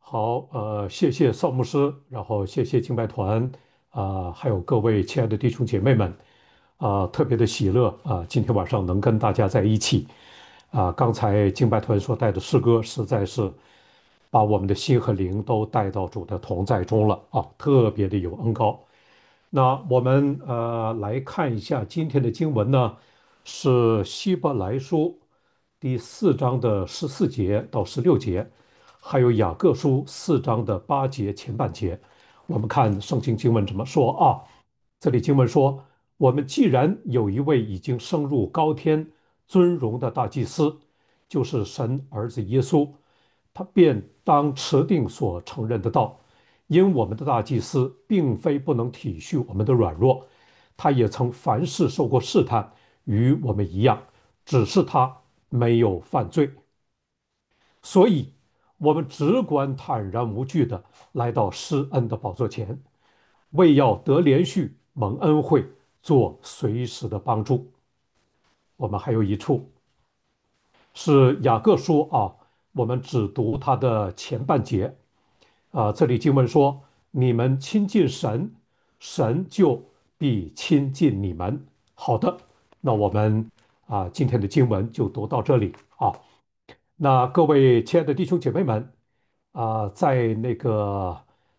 好，谢谢邵牧师，然后谢谢敬拜团，还有各位亲爱的弟兄姐妹们，特别的喜乐今天晚上能跟大家在一起，刚才敬拜团所带的诗歌实在是把我们的心和灵都带到主的同在中了特别的有恩高。那我们来看一下今天的经文呢，是希伯来书第4章的14节到16节，还有雅各书4章的8节前半节。我们看圣经经文怎么说啊？这里经文说：我们既然有一位已经升入高天尊荣的大祭司，就是神儿子耶稣，他便当持定所承认的道。因我们的大祭司并非不能体恤我们的软弱，他也曾凡事受过试探，与我们一样，只是他没有犯罪。所以，我们只管坦然无惧地来到施恩的宝座前，为要得连续蒙恩惠，做随时的帮助。我们还有一处是雅各书我们只读它的前半节这里经文说：你们亲近神，神就必亲近你们。好的，那我们今天的经文就读到这里那各位亲爱的弟兄姐妹们在那个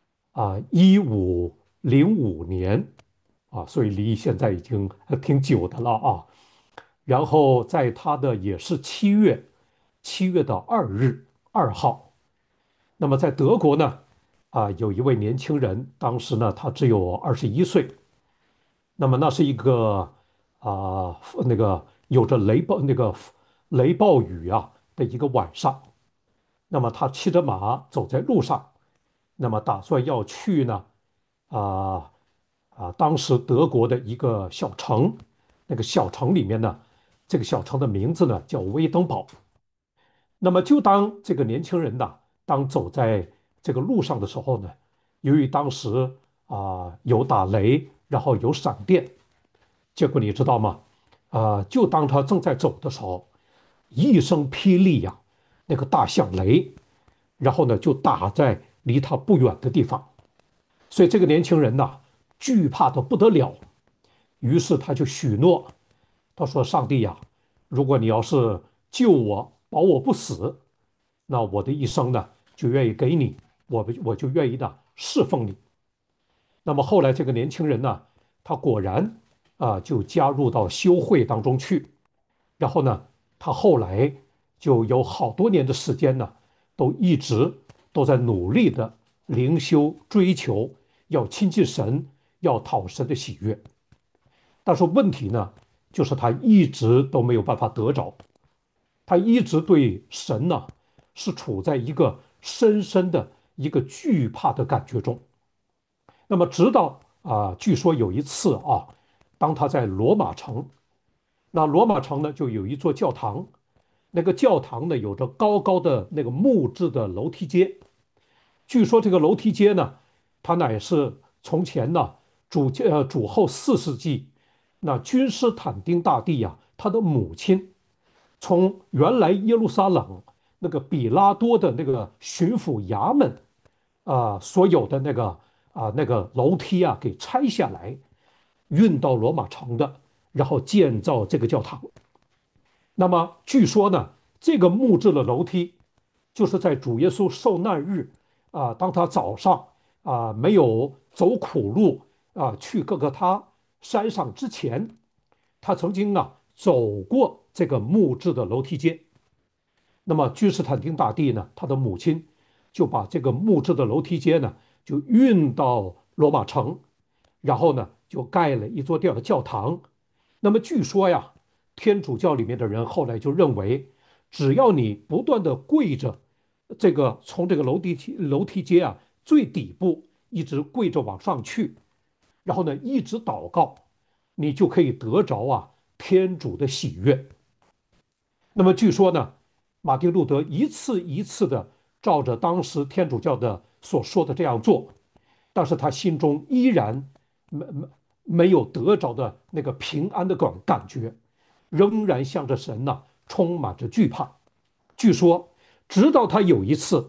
1505年所以离现在已经挺久的了然后在他的也是七月的2日2号，那么在德国呢有一位年轻人，当时呢他只有21岁，那么那是一个那个有着雷暴雨的一个晚上，那么他骑着马走在路上，那么打算要去呢啊当时德国的一个小城，那个小城里面呢，这个小城的名字呢叫威登堡。那么就当这个年轻人当走在这个路上的时候呢，由于当时有打雷，然后有闪电，结果你知道吗？就当他正在走的时候，一声霹雳那个大响雷，然后呢就打在离他不远的地方，所以这个年轻人惧怕的不得了，于是他就许诺，他说：“上帝呀，如果你要是救我，保我不死，那我的一生呢就愿意给你，我就愿意侍奉你。”那么后来这个年轻人呢，他果然就加入到修会当中去，然后呢，他后来就有好多年的时间呢，都一直都在努力的灵修追求，要亲近神，要讨神的喜悦。但是问题呢，就是他一直都没有办法得着，他一直对神是处在一个深深的一个惧怕的感觉中。那么直到据说有一次当他在罗马城，那罗马城呢就有一座教堂，那个教堂呢有着高高的那个木质的楼梯阶。据说这个楼梯阶呢，它乃是从前主后4世纪，那君士坦丁大帝他的母亲从原来耶路撒冷那个比拉多的那个巡抚衙门所有的那个楼梯给拆下来，运到罗马城的，然后建造这个教堂。那么据说呢，这个木质的楼梯就是在主耶稣受难日当他早上没有走苦路去各个他山上之前，他曾经走过这个木质的楼梯阶。那么君士坦丁大帝呢，他的母亲就把这个木质的楼梯阶呢，就运到罗马城，然后呢，就盖了一座教堂。那么据说天主教里面的人后来就认为，只要你不断的跪着，从这个楼梯阶最底部一直跪着往上去，然后呢一直祷告，你就可以得着天主的喜悦。那么据说呢，马丁路德一次一次的照着当时天主教的所说的这样做，但是他心中依然没没没有得着的那个平安的感觉，仍然向着神充满着惧怕。据说，直到他有一次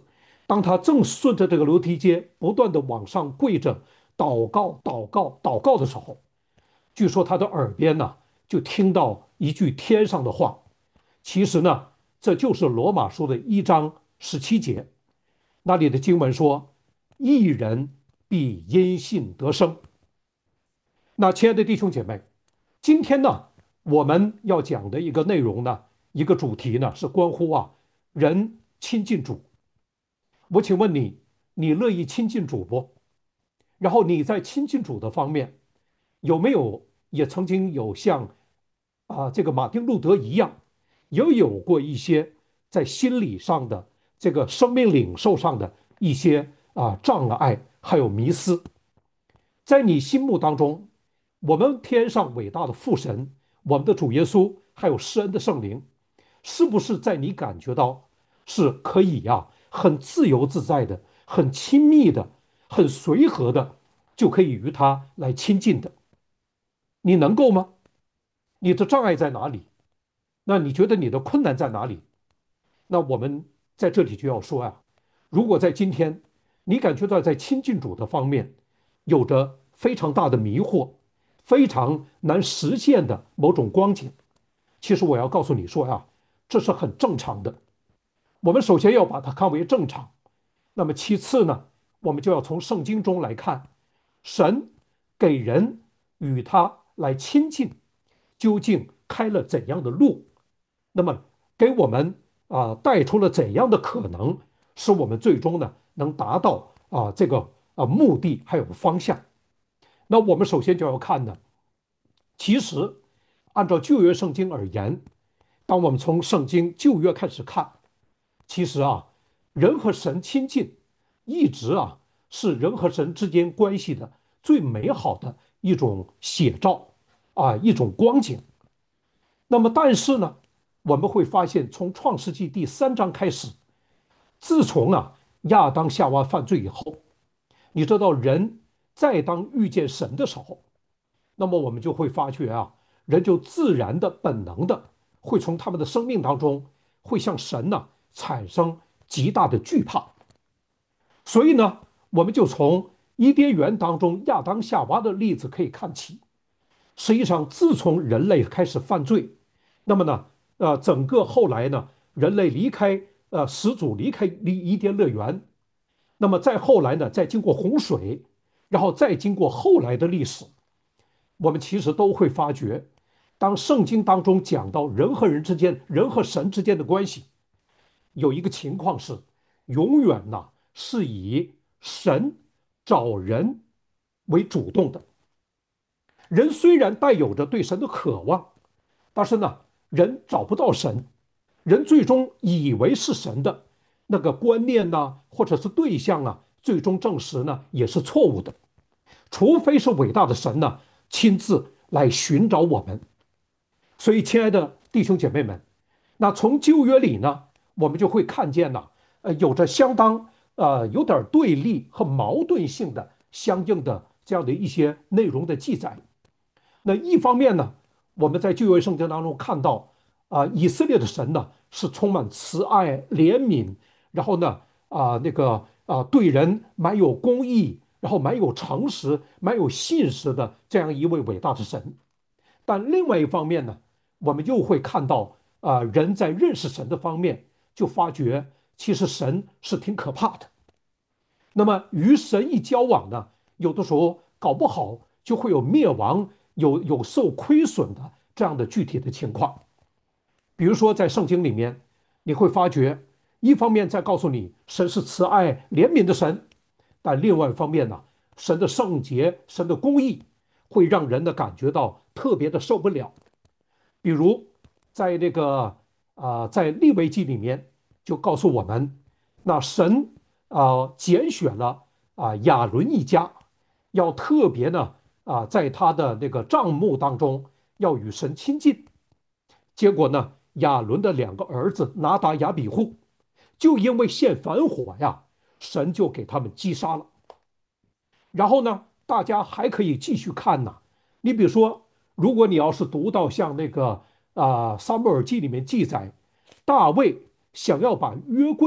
当他正顺着这个楼梯阶不断的往上跪着祷告、祷告、祷告的时候，据说他的耳边呢就听到一句天上的话。其实呢，这就是罗马书的1章17节，那里的经文说：“义人必因信得生。”那亲爱的弟兄姐妹，今天呢，我们要讲的一个内容呢，一个主题呢，是关乎人亲近主。我请问你，你乐意亲近主不？然后你在亲近主的方面，有没有也曾经有像这个马丁路德一样，也有过一些在心理上的这个生命领受上的一些障碍，还有迷思？在你心目当中，我们天上伟大的父神，我们的主耶稣，还有施恩的圣灵，是不是在你感觉到是可以很自由自在的、很亲密的、很随和的，就可以与他来亲近的？你能够吗？你的障碍在哪里？那你觉得你的困难在哪里？那我们在这里就要说如果在今天你感觉到在亲近主的方面有着非常大的迷惑，非常难实现的某种光景，其实我要告诉你说这是很正常的。我们首先要把它看为正常，那么其次呢，我们就要从圣经中来看，神给人与他来亲近，究竟开了怎样的路？那么给我们带出了怎样的可能，使我们最终呢能达到这个目的还有方向？那我们首先就要看呢，其实按照旧约圣经而言，当我们从圣经旧约开始看，其实人和神亲近，一直是人和神之间关系的最美好的一种写照一种光景。那么，但是呢，我们会发现，从创世纪第3章开始，自从亚当夏娃犯罪以后，你知道人再当遇见神的时候，那么我们就会发觉人就自然的本能的会从他们的生命当中会向神产生极大的惧怕。所以呢，我们就从伊甸园当中亚当夏娃的例子可以看起。实际上，自从人类开始犯罪，那么呢，整个后来呢，人类离开始祖离开伊甸乐园，那么再后来呢，再经过洪水，然后再经过后来的历史，我们其实都会发觉，当圣经当中讲到人和人之间、人和神之间的关系，有一个情况是，永远是以神找人为主动的。人虽然带有着对神的渴望，但是呢，人找不到神，人最终以为是神的那个观念或者是对象最终证实也是错误的。除非是伟大的神亲自来寻找我们。所以，亲爱的弟兄姐妹们，那从旧约里呢，我们就会看见有着相当有点对立和矛盾性的相应的这样的一些内容的记载。那一方面呢，我们在旧约圣经当中看到以色列的神呢是充满慈爱、怜悯，然后呢对人蛮有公义，然后蛮有诚实、蛮有信实的这样一位伟大的神。但另外一方面呢，我们又会看到人在认识神的方面，就发觉其实神是挺可怕的。那么与神一交往呢，有的时候搞不好就会有灭亡、有受亏损的这样的具体的情况。比如说在圣经里面，你会发觉，一方面在告诉你神是慈爱怜悯的神，但另外一方面呢，神的圣洁、神的公义，会让人感觉到特别的受不了。比如在在利未记里面就告诉我们，那神拣选了亚伦一家，要特别呢在他的那个帐幕当中要与神亲近。结果呢，亚伦的2个儿子拿达、亚比户，就因为献反火神就给他们击杀了。然后呢，大家还可以继续看你比如说，如果你要是读到像那个撒母耳记里面记载，大卫想要把约柜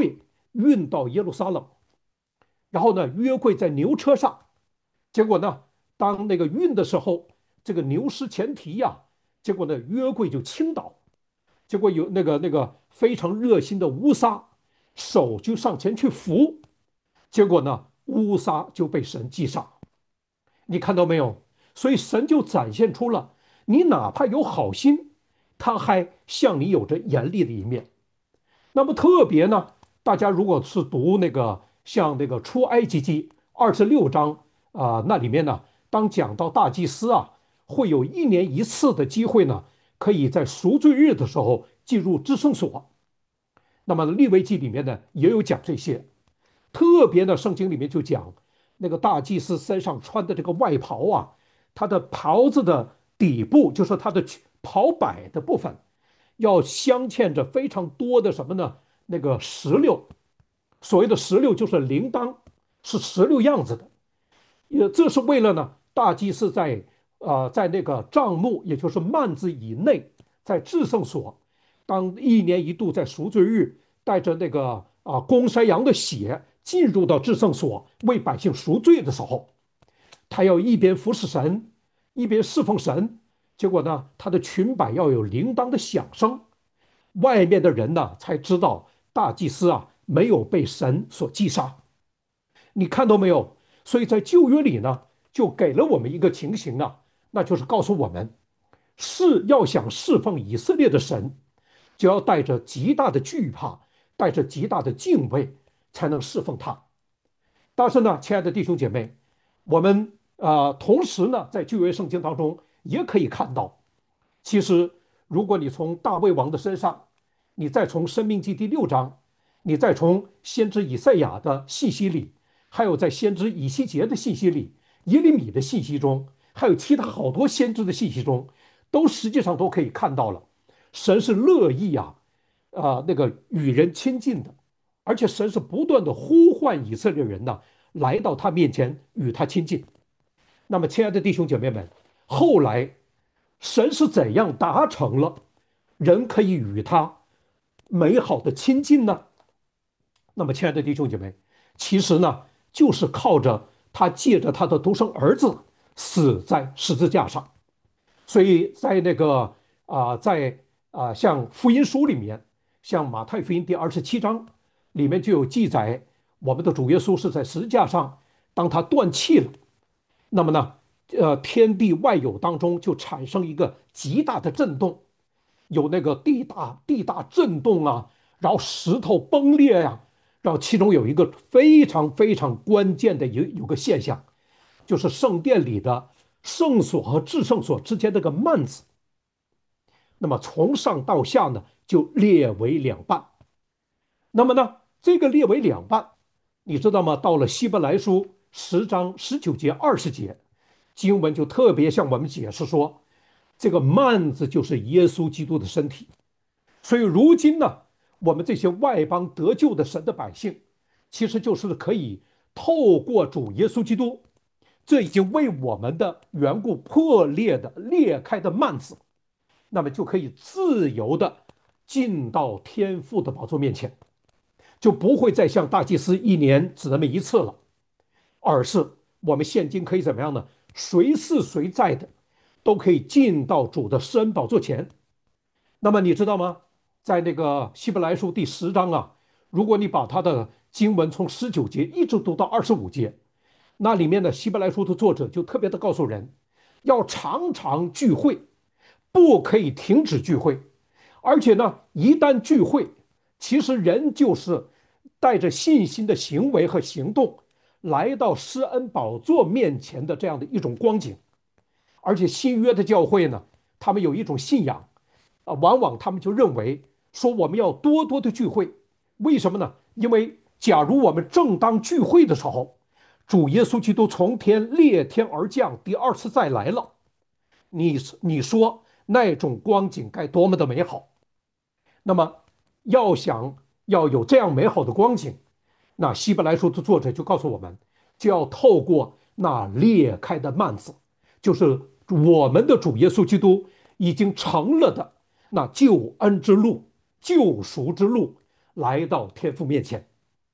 运到耶路撒冷，然后呢，约柜在牛车上，结果呢，当那个运的时候，这个牛失前蹄呀，结果呢，约柜就倾倒，结果有那个非常热心的乌撒手就上前去扶，结果呢，乌撒就被神击杀。你看到没有？所以神就展现出了，你哪怕有好心，他还向你有着严厉的一面。那么特别呢，大家如果是读那个像那个出埃及记26章那里面呢，当讲到大祭司啊，会有1年1次的机会呢，可以在赎罪日的时候进入至圣所。那么利未记里面呢也有讲这些，特别呢圣经里面就讲那个大祭司身上穿的这个外袍啊，他的袍子的底部就是他的袍摆的部分，要镶嵌着非常多的什么呢？那个石榴，所谓的石榴就是铃铛，是石榴样子的。这是为了呢，大祭司在那个帐幕，也就是幔子以内，在至圣所，当1年1度在赎罪日，带着那个公山羊的血进入到至圣所为百姓赎罪的时候，他要一边服侍神，一边侍奉神。结果呢，他的裙摆要有铃铛的响声，外面的人呢才知道大祭司啊没有被神所击杀。你看到没有？所以在旧约里呢，就给了我们一个情形啊，那就是告诉我们，是要想侍奉以色列的神，就要带着极大的惧怕，带着极大的敬畏，才能侍奉他。但是呢，亲爱的弟兄姐妹，我们同时呢，在旧约圣经当中也可以看到，其实如果你从大卫王的身上，你再从申命记第6章，你再从先知以赛亚的信息里，还有在先知以西结的信息里，耶利米的信息中，还有其他好多先知的信息中，都实际上都可以看到了，神是乐意那个与人亲近的，而且神是不断的呼唤以色列人呢，来到他面前与他亲近。那么，亲爱的弟兄姐妹们，后来神是怎样达成了人可以与他美好的亲近呢？那么，亲爱的弟兄姐妹，其实呢，就是靠着他借着他的独生儿子死在十字架上。所以在那个像福音书里面，像马太福音第27章里面就有记载，我们的主耶稣是在十字架上，当他断气了，那么呢，天地万有当中就产生一个极大的震动，有那个地大震动啊，然后石头崩裂呀、然后其中有一个非常非常关键的有个现象，就是圣殿里的圣所和至圣所之间那个幔子，那么从上到下呢就裂为两半。那么呢，这个裂为两半，你知道吗？到了希伯来书10章19节、20节，经文就特别向我们解释说，这个幔子就是耶稣基督的身体。所以如今呢，我们这些外邦得救的神的百姓，其实就是可以透过主耶稣基督，这已经为我们的缘故破裂的裂开的幔子，那么就可以自由的进到天父的宝座面前，就不会再像大祭司1年只那么一次了，而是我们现今可以怎么样呢？随是随在的都可以进到主的施恩宝座前。那么你知道吗？在那个希伯来书第10章啊，如果你把它的经文从19节一直读到25节，那里面的希伯来书的作者就特别的告诉人，要常常聚会，不可以停止聚会，而且呢，一旦聚会，其实人就是带着信心的行为和行动，来到施恩宝座面前的这样的一种光景。而且新约的教会呢，他们有一种信仰，往往他们就认为说我们要多多的聚会，为什么呢？因为假如我们正当聚会的时候，主耶稣基督从天裂天而降，第二次再来了，你说那种光景该多么的美好？那么要想要有这样美好的光景，那希伯来书的作者就告诉我们，就要透过那裂开的幔子，就是我们的主耶稣基督已经成了的那救恩之路、救赎之路，来到天父面前。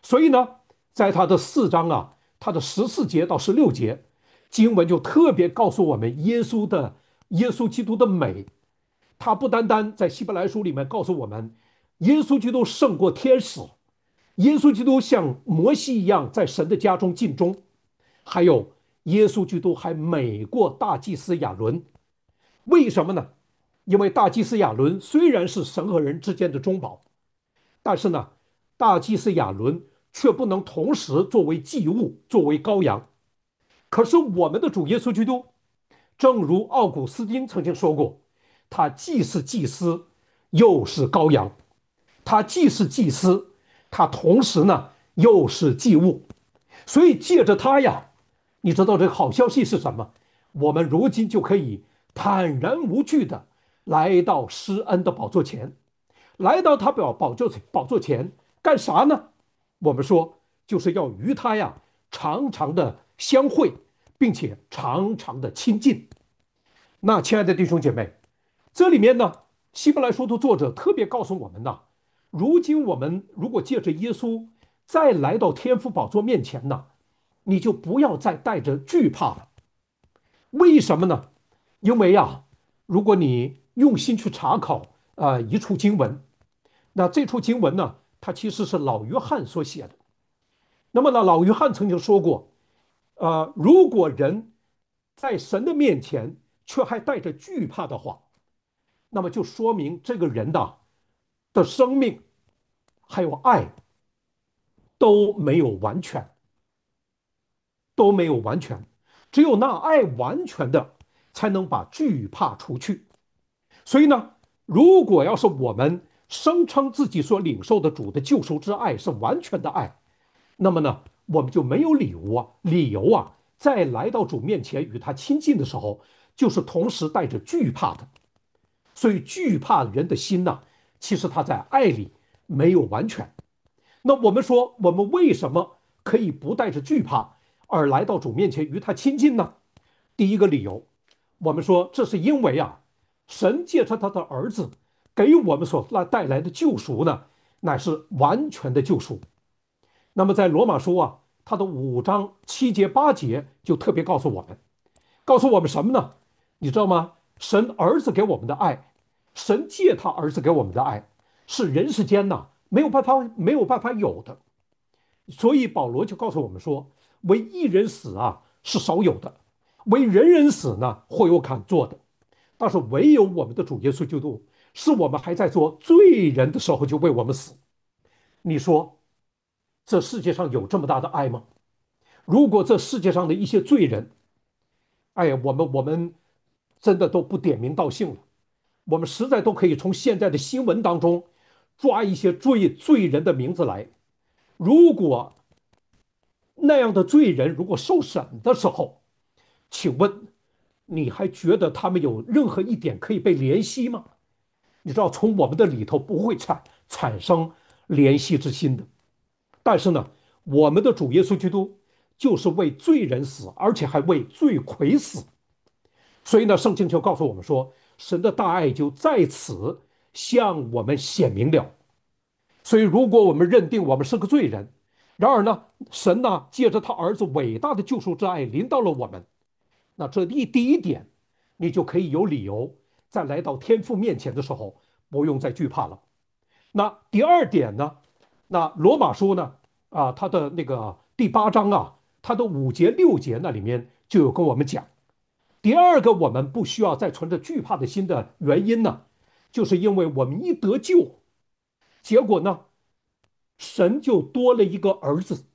所以呢，在他的4章啊，他的14节到16节，经文就特别告诉我们耶稣基督的美。他不单单在希伯来书里面告诉我们，耶稣基督胜过天使，耶稣基督像摩西一样在神的家中尽忠，还有耶稣基督还美过大祭司亚伦。为什么呢？因为大祭司亚伦虽然是神和人之间的中保，但是呢，大祭司亚伦却不能同时作为祭物，作为羔羊。可是我们的主耶稣基督，正如奥古斯丁曾经说过，他既是祭司，又是羔羊。他既是祭司，他同时呢又是祭物。所以借着他呀，你知道这个好消息是什么？我们如今就可以坦然无惧的来到施恩的宝座前，来到他宝座前干啥呢？我们说就是要与他呀常常的相会，并且常常的亲近。那亲爱的弟兄姐妹，这里面呢，希伯来书的作者特别告诉我们呢，如今我们如果借着耶稣再来到天父宝座面前呢，你就不要再带着惧怕了。为什么呢？因为啊，如果你用心去查考一处经文，那这处经文呢，它其实是老约翰所写的。那么呢，老约翰曾经说过，如果人在神的面前却还带着惧怕的话，那么就说明这个人的生命还有爱都没有完全，都没有完全。只有那爱完全的，才能把惧怕除去。所以呢，如果要是我们声称自己所领受的主的救赎之爱是完全的爱，那么呢，我们就没有理由啊，在来到主面前与他亲近的时候，就是同时带着惧怕的。所以惧怕人的心呢，其实他在爱里没有完全。那我们说，我们为什么可以不带着惧怕而来到主面前与他亲近呢？第一个理由，我们说这是因为啊，神借着他的儿子给我们所带来的救赎呢，乃是完全的救赎。那么在罗马书啊，它的5章7节8节就特别告诉我们什么呢？你知道吗？神儿子给我们的爱，神借他儿子给我们的爱，是人世间呐没有办法有的。所以保罗就告诉我们说，为一人死啊是少有的，为人人死呢或有敢做的，但是唯有我们的主耶稣基督，是我们还在做罪人的时候就为我们死。你说这世界上有这么大的爱吗？如果这世界上的一些罪人，哎呀，我们真的都不点名道姓了，我们实在都可以从现在的新闻当中抓一些罪人的名字来。如果那样的罪人如果受审的时候，请问你还觉得他们有任何一点可以被怜惜吗？你知道，从我们的里头不会产生怜惜之心的。但是呢，我们的主耶稣基督就是为罪人死，而且还为罪魁死。所以呢，圣经就告诉我们说，神的大爱就在此向我们显明了。所以，如果我们认定我们是个罪人，然而呢，神呢借着他儿子伟大的救赎之爱临到了我们，那这第一点，你就可以有理由在来到天父面前的时候，不用再惧怕了。那第二点呢，那罗马书呢，它的那个第8章啊，它的5节6节那里面就有跟我们讲。第二个，我们不需要再存着惧怕的心的原因呢，就是因为我们一得救，结果呢，神就多了一个儿子，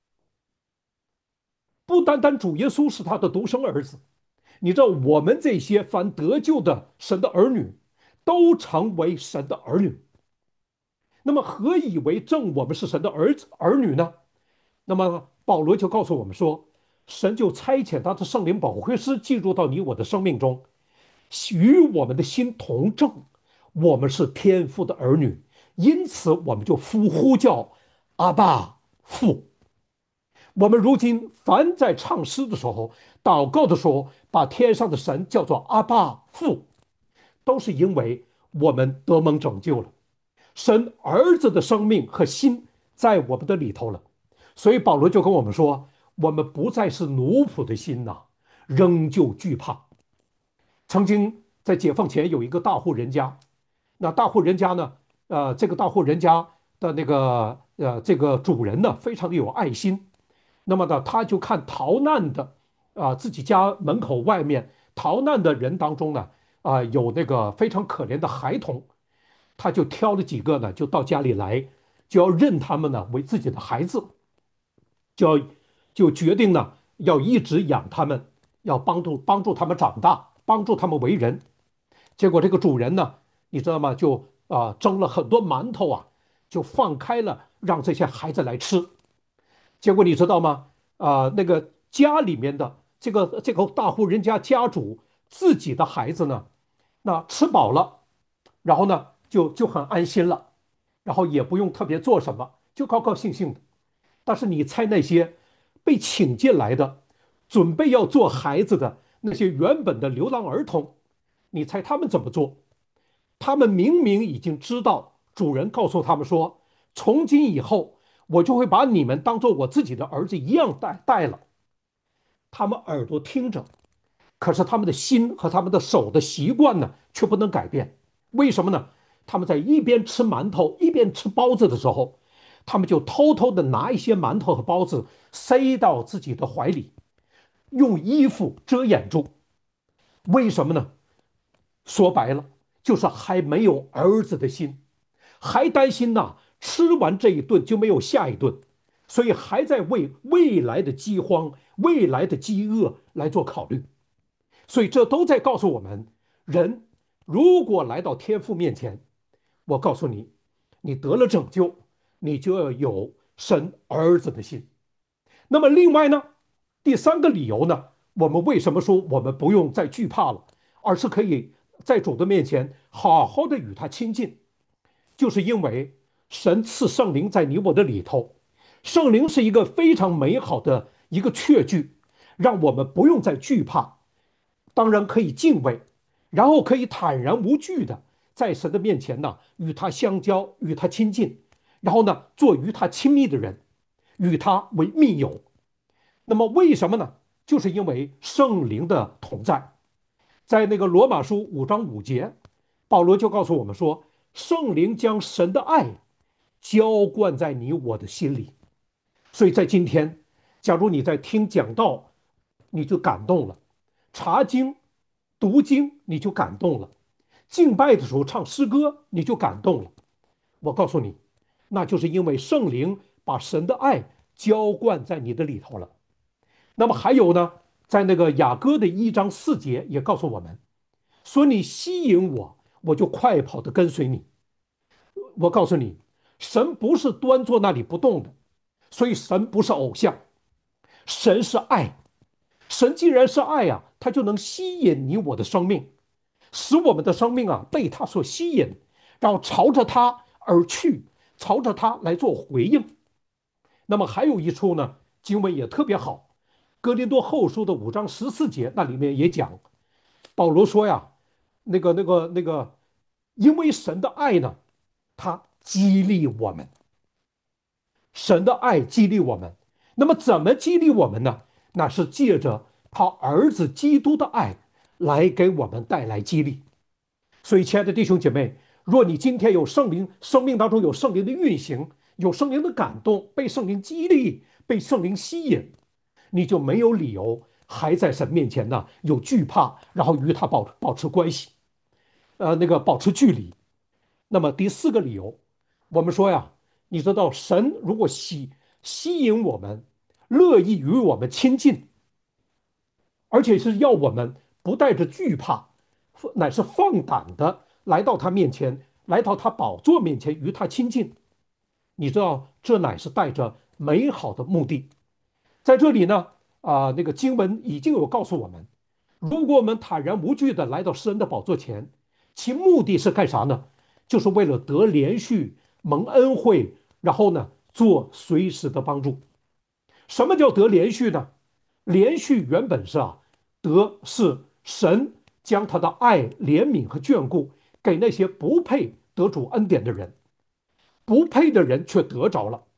不单单主耶稣是他的独生儿子，你知道我们这些凡得救的神的儿女，都成为神的儿女。那么何以为证我们是神的儿女呢？那么保罗就告诉我们说，神就差遣他的圣灵保惠师进入到你我的生命中，与我们的心同证，我们是天父的儿女，因此我们就呼叫阿爸父。我们如今凡在唱诗的时候、祷告的时候，把天上的神叫做阿爸父，都是因为我们得蒙拯救了。神儿子的生命和心在我们的里头了。所以保罗就跟我们说，我们不再是奴仆的心呐，仍旧惧怕。曾经在解放前有一个大户人家，那大户人家呢，这个大户人家的这个主人呢，非常的有爱心。那么呢，他就看逃难的自己家门口外面逃难的人当中呢，有那个非常可怜的孩童，他就挑了几个呢，就到家里来，就要认他们呢为自己的孩子，就要就决定呢要一直养他们，要帮助他们长大，帮助他们为人。结果这个主人呢，你知道吗？就蒸了很多馒头啊，就放开了让这些孩子来吃。结果你知道吗？那个家里面的这个大户人家家主自己的孩子呢，那吃饱了，然后呢就很安心了，然后也不用特别做什么，就高高兴兴的。但是你猜那些被请进来的，准备要做孩子的那些原本的流浪儿童，你猜他们怎么做？他们明明已经知道主人告诉他们说，从今以后我就会把你们当做我自己的儿子一样待了。他们耳朵听着，可是他们的心和他们的手的习惯呢，却不能改变。为什么呢？他们在一边吃馒头一边吃包子的时候，他们就偷偷的拿一些馒头和包子塞到自己的怀里，用衣服遮掩住。为什么呢？说白了，就是还没有儿子的心，还担心呐，吃完这一顿就没有下一顿，所以还在为未来的饥荒、未来的饥饿来做考虑。所以这都在告诉我们，人如果来到天父面前，我告诉你，你得了拯救，你就要有神儿子的心。那么另外呢，第三个理由呢，我们为什么说我们不用再惧怕了，而是可以在主的面前好好的与他亲近，就是因为神赐圣灵在你我的里头，圣灵是一个非常美好的一个确据，让我们不用再惧怕，当然可以敬畏，然后可以坦然无惧的在神的面前呢与他相交，与他亲近，然后呢做与他亲密的人，与他为密友。那么为什么呢？就是因为圣灵的同在。在那个罗马书5章5节，保罗就告诉我们说，圣灵将神的爱浇灌在你我的心里。所以在今天，假如你在听讲道，你就感动了；查经、读经，你就感动了；敬拜的时候唱诗歌，你就感动了。我告诉你，那就是因为圣灵把神的爱浇灌在你的里头了。那么还有呢，在那个雅歌的1章4节也告诉我们说：“你吸引我，我就快跑的跟随你。”我告诉你，神不是端坐那里不动的，所以神不是偶像，神是爱。神既然是爱啊，他就能吸引你我的生命，使我们的生命啊被他所吸引，然后朝着他而去，朝着他来做回应。那么还有一处呢，经文也特别好，哥林多后书的5章14节，那里面也讲，保罗说呀，因为神的爱呢，他激励我们，神的爱激励我们。那么怎么激励我们呢？那是借着他儿子基督的爱来给我们带来激励。所以，亲爱的弟兄姐妹，若你今天有圣灵，生命当中有圣灵的运行，有圣灵的感动，被圣灵激励，被圣灵吸引，你就没有理由还在神面前呢有惧怕，然后与他保持关系，保持距离。那么第四个理由，我们说呀，你知道神如果吸引我们，乐意与我们亲近，而且是要我们不带着惧怕，乃是放胆的来到他面前，来到他宝座面前与他亲近。你知道，这乃是带着美好的目的。在这里呢，那个经文已经有告诉我们，如果我们坦然无惧的来到施恩的宝座前，其目的是干啥呢？就是为了得连续蒙恩惠，然后呢，做随时的帮助。什么叫得连续呢？连续原本是得是神将他的爱、怜悯和眷顾给那些不配得主恩典的人，不配的人却得着了。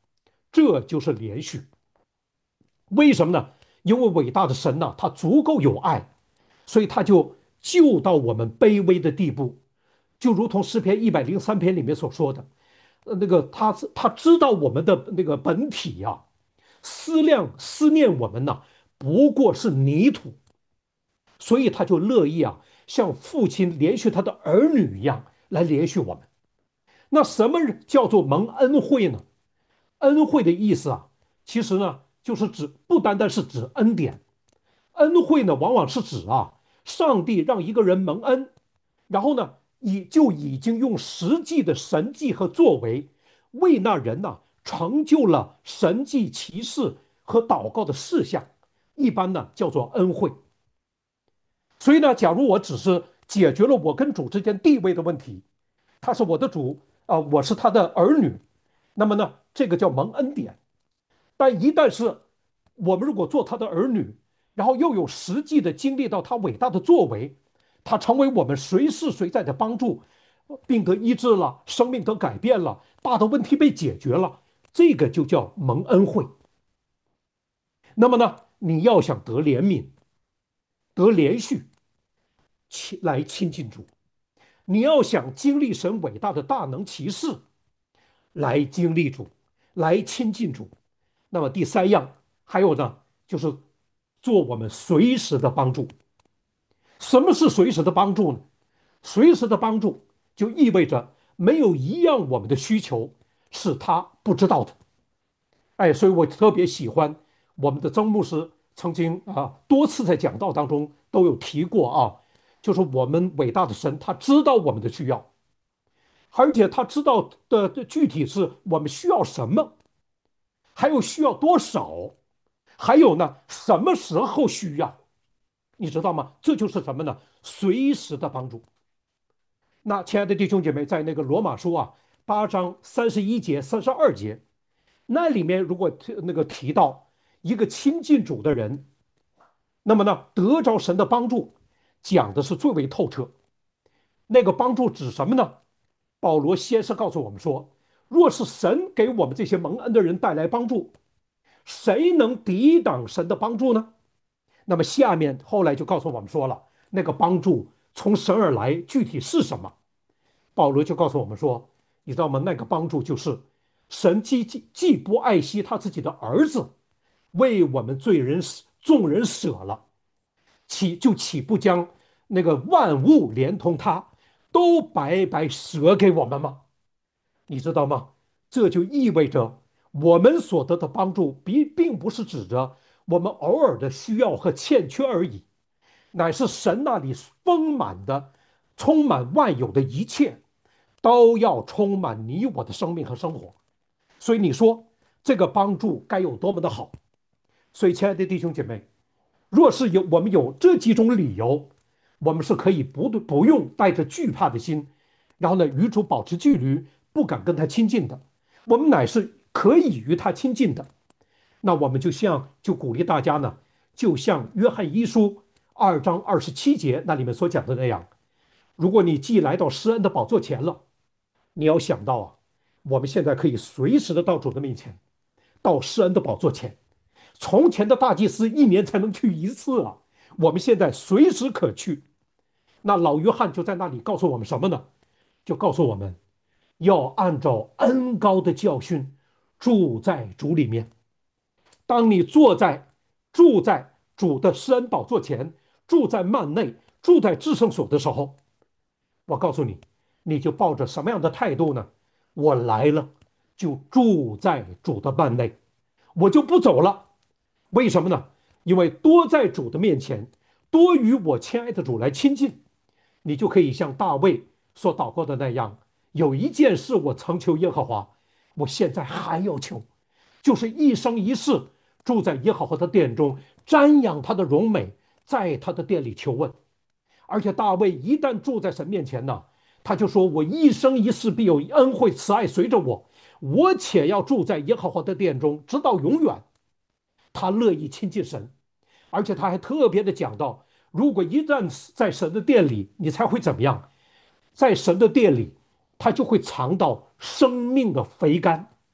这就是连续。为什么呢？因为伟大的神呢，他足够有爱，所以他就救到我们卑微的地步，就如同诗篇103篇里面所说的，他知道我们的那个本体呀、思念我们呢，不过是泥土，所以他就乐意啊，像父亲连续他的儿女一样来连续我们。那什么叫做蒙恩惠呢？恩惠的意思啊，其实呢，就是指不单单是指恩典，恩惠呢，往往是指啊，上帝让一个人蒙恩，然后呢，已经用实际的神迹和作为，为那人呢成就了神迹奇事和祷告的事项，一般呢叫做恩惠。所以呢，假如我只是解决了我跟主之间地位的问题，他是我的主我是他的儿女，那么呢，这个叫蒙恩典。但一旦是我们如果做他的儿女，然后又有实际的经历到他伟大的作为，他成为我们随时随在的帮助，病得医治了，生命得改变了，大的问题被解决了，这个就叫蒙恩惠。那么呢，你要想得怜悯、得连续，来亲近主；你要想经历神伟大的大能奇事，来经历主，来亲近主。那么第三样，还有呢，就是做我们随时的帮助。什么是随时的帮助呢？随时的帮助就意味着没有一样我们的需求是他不知道的。哎，所以我特别喜欢我们的曾牧师曾经多次在讲道当中都有提过啊，就是我们伟大的神他知道我们的需要，而且他知道的具体是我们需要什么，还有需要多少，还有呢什么时候需要，你知道吗？这就是什么呢？随时的帮助。那亲爱的弟兄姐妹，在那个罗马书8章31节、32节，那里面如果提到一个亲近主的人，那么呢，得着神的帮助，讲的是最为透彻。那个帮助指什么呢？保罗先是告诉我们说，若是神给我们这些蒙恩的人带来帮助，谁能抵挡神的帮助呢？那么下面后来就告诉我们说了，那个帮助从神而来，具体是什么？保罗就告诉我们说，你知道吗？那个帮助就是神既不爱惜他自己的儿子，为我们众人舍了，岂不将那个万物连同他都白白舍给我们吗？你知道吗？这就意味着我们所得的帮助，并不是指着我们偶尔的需要和欠缺而已，乃是神那里丰满的、充满万有的一切，都要充满你我的生命和生活。所以你说这个帮助该有多么的好？所以，亲爱的弟兄姐妹，若是我们有这几种理由，我们是可以不用带着惧怕的心，然后呢与主保持距离，不敢跟他亲近的。我们乃是可以与他亲近的。那我们就鼓励大家呢，就像约翰一书2章27节那里面所讲的那样，如果你既来到施恩的宝座前了，你要想到我们现在可以随时的到主的面前，到施恩的宝座前。从前的大祭司1年才能去一次啊，我们现在随时可去。那老约翰就在那里告诉我们什么呢？就告诉我们要按照恩高的教训住在主里面。当你住在主的施恩宝座前，住在幔内，住在至圣所的时候，我告诉你，你就抱着什么样的态度呢？我来了，就住在主的幔内，我就不走了。为什么呢？因为多在主的面前，多与我亲爱的主来亲近，你就可以像大卫所祷告的那样，有一件事我曾求耶和华，我现在还要求，就是一生一世住在耶和华的殿中，瞻仰他的荣美，在他的殿里求问。而且大卫一旦住在神面前呢，他就说：“我一生一世必有恩惠慈爱随着我，我且要住在耶和华的殿中，直到永远。”他乐意亲近神，而且他还特别的讲到，如果一旦在神的殿里，你才会怎么样？在神的殿里，他就会尝到生命的肥甘，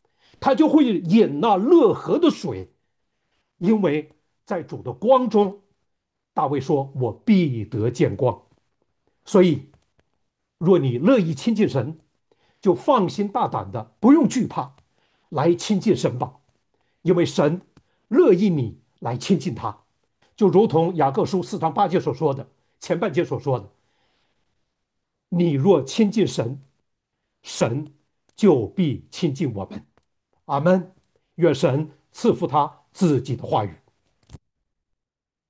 他就会饮那乐河的水，因为在主的光中，大卫说：“我必得见光。”所以，若你乐意亲近神，就放心大胆的，不用惧怕，来亲近神吧，因为神乐意你来亲近他。就如同雅各书4章8节所说的，前半节所说的：你若亲近神，神就必亲近我们。阿门。愿神赐福他自己的话语。